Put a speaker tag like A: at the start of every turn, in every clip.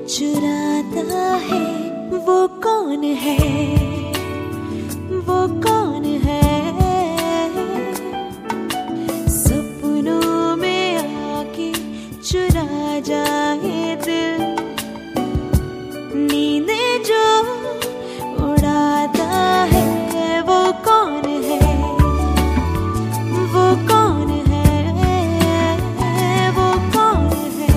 A: चुराता है वो कौन है, वो कौन है। सपनों में आके चुरा जाए दिल, नींदे जो उड़ाता है वो कौन है, वो कौन है, वो कौन है।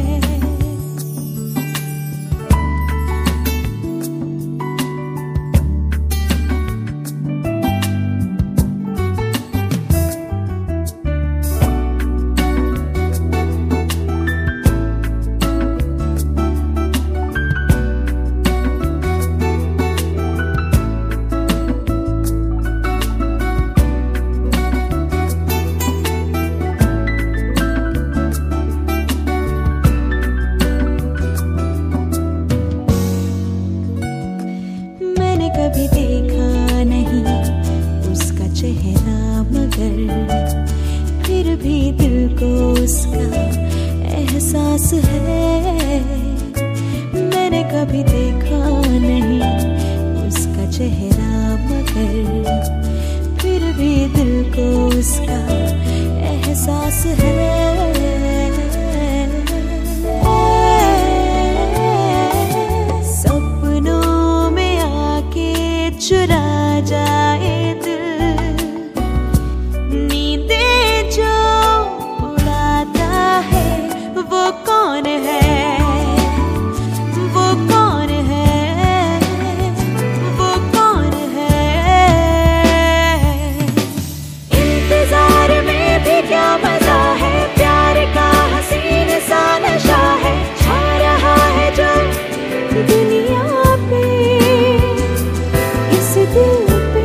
A: कभी देखा नहीं उसका चेहरा, मगर फिर भी दिल को उसका एहसास है। मैंने कभी देखा नहीं उसका चेहरा, मगर फिर भी दिल को उसका एहसास है। चुरा जाए दिल, नींदे जो उड़ाता है वो कौन है, वो कौन है, वो कौन है। इंतजार में भी क्या मजा है, प्यार का हसीन सा नशा है, छा रहा है जो दुनिया पे, दिल पे।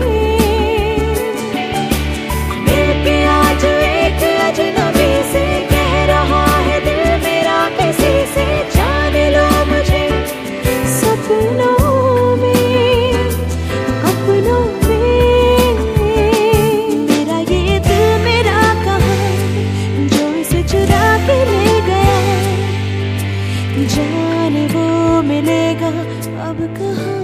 A: मिलके आज एक अजनबी से कह रहा है दिल मेरा किसी से, जान लो मुझे सपनों में, अपनों में। मेरा ये दिल मेरा कहाँ, जो इसे चुरा के ले गया, जाने वो मिलेगा अब कहाँ।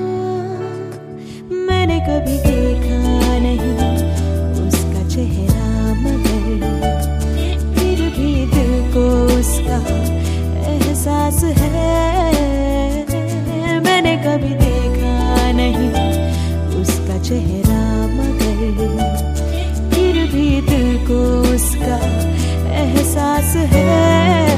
A: मैंने कभी देखा नहीं उसका चेहरा, मगर फिर भी दिल को उसका एहसास है। मैंने कभी देखा नहीं उसका चेहरा, मगर फिर भी दिल को उसका एहसास है।